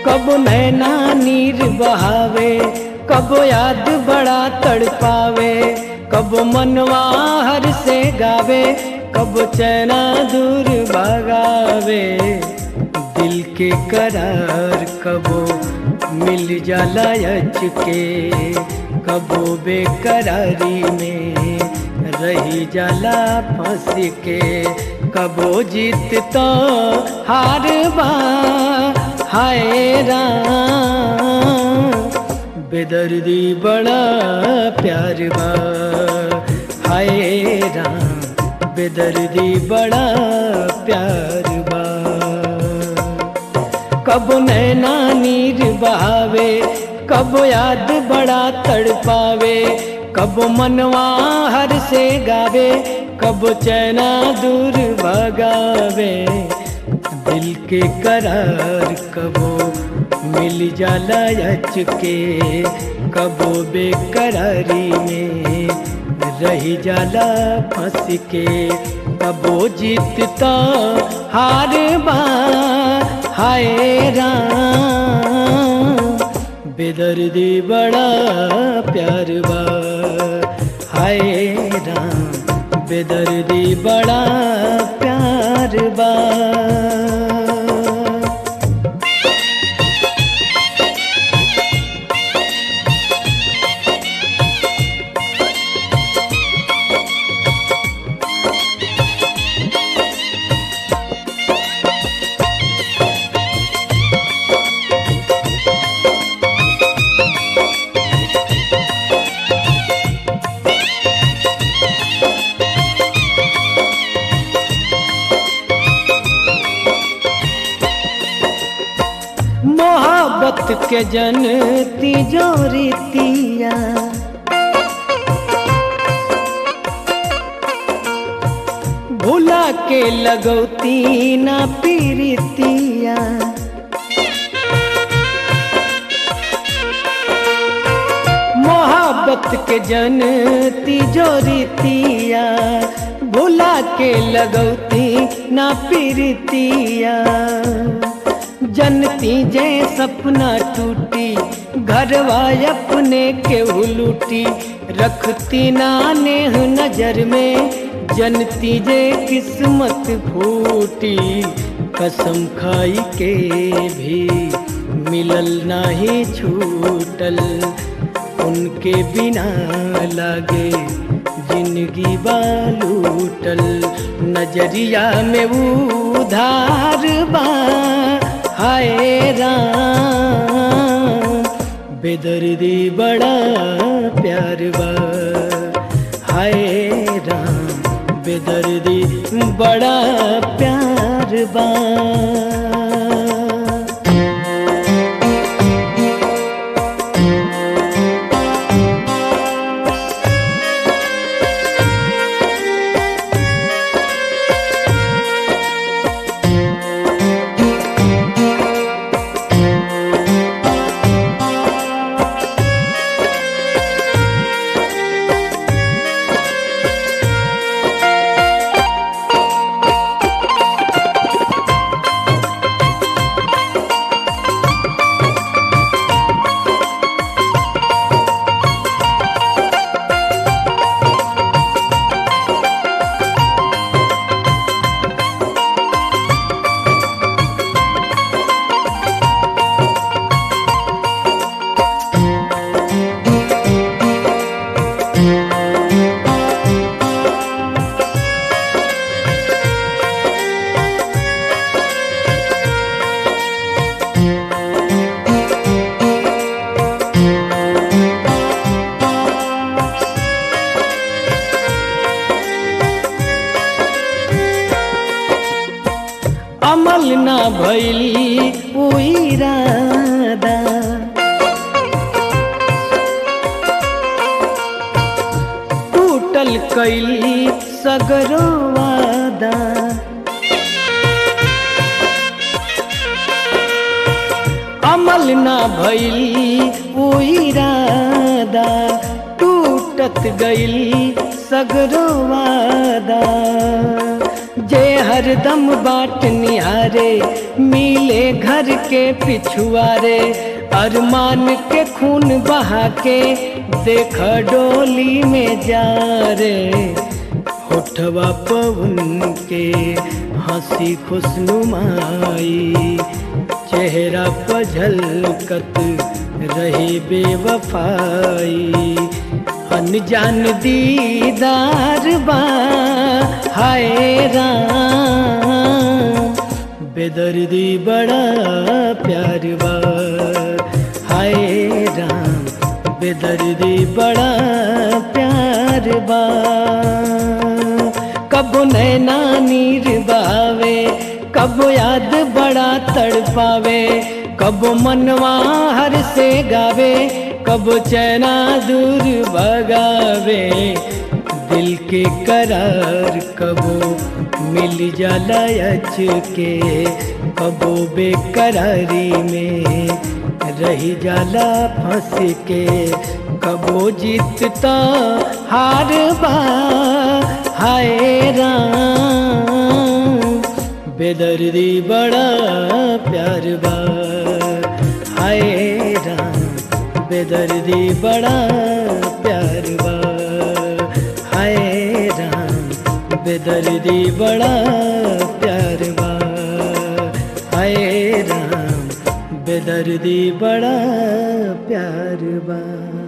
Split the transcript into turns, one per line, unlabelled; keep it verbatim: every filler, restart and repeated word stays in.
कबो नैना नीर बहावे, कबो याद बड़ा तड़पावे, कबो मनवा हर से गावे, कबो चैना दूर भगावे। दिल के करार कबो मिल जाला अचके, कबो बेकरारी में रही जाला फंस के। कबो जीत तो हार बा हाय राम, बेदर्दी बड़ा प्यार बा हाय राम, बेदर्दी बड़ा प्यार बा। कबो नैना नीर बहावे, कबो याद बड़ा तड़पावे, कबो मनवा हर से गावे, कबो चैना दूर भगावे। दिल के करार कबो मिल जाला अचके, कबो बेकरारी में रही जाला फंस के। कबो जीतता हार बा हाय राम, बेदर्दी बड़ा प्यार बा हाय राम, बेदर्दी बड़ा प्यार बा। मोहब्बत के जनती जो रीतिया, भुला के लगौती ना पीरितिया। मोहब्बत के जनती जो रीतिया, भुला के लगौती ना पीरितिया। जनती जे सपना टूटी, घरवा अपने के लूटी, रखती ना नेह नजर में, जनती जे किस्मत फूटी। कसम खाई के भी मिलल नाही छूटल, उनके बिना लागे जिंदगी बालूटल। नजरिया में उधार बा हाय राम, बेदर्दी बड़ा प्यार बा हाय राम, बेदर्दी बड़ा प्यार बा। अमल ना भइली उ इरादा, टूटल कैली सगरो वादा। अमल ना भइली उ इरादा, टूटत गइली सगरो वादा। जे हरदम बाट निहारे मिले घर के पिछुआरे, अरमान के खून बहा के देख डोली में जा रे। होठवा पवन के हंसी खुशनुमाई, चेहरा पर झलकत रही बेवफाई। अनजान दीदार बा हाय राम, बेदर्दी बड़ा प्यार बा हाय राम, बेदर्दी बड़ा प्यार बा। कब नैना नीर बहावे, कब याद बड़ा तड़पावे, कब मनवा हर से गावे, कब चैना दूर भगावे। दिल के करार कबो मिल जाला अच के, कबो बेकरारी में रही जाला फंस के। कबो जीतता हार बा हाय राम, बेदर्दी बड़ा प्यार बा हाय राम, बेदर्दी बड़ा प्यार बा हाय राम, बेदर्दी बड़ा प्यार बा हाय राम, बेदर्दी बड़ा प्यार बा।